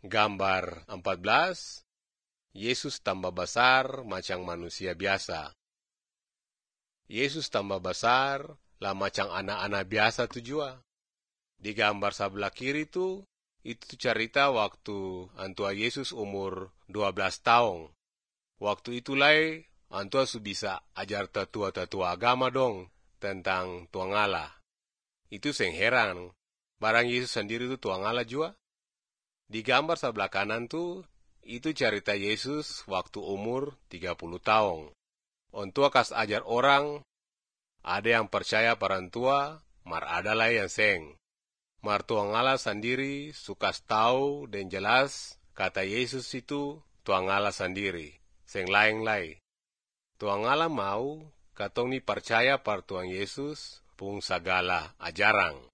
Gambar 14, Yesus tambah besar macam manusia biasa. Yesus tambah besar lah macam anak-anak biasa tu jua. Di gambar sebelah kiri itu cerita waktu antua Yesus umur 12 tahun. Waktu itulah antua su bisa ajar tetua-tetua agama dong tentang Tuhan Allah. Itu seng heran, barang Yesus sendiri itu Tuhan Allah jua. Di gambar sebelah kanan itu cerita Yesus waktu umur 30 tahun. Ontua kas ajar orang, ada yang percaya parantua, mar adalah yang seng. Mar Tuhan Allah sendiri sukas tahu dan jelas kata Yesus itu Tuhan Allah sendiri, seng lain-lain. Tuhan Allah mau katong ni percaya par Tuhan Yesus pung segala ajaran.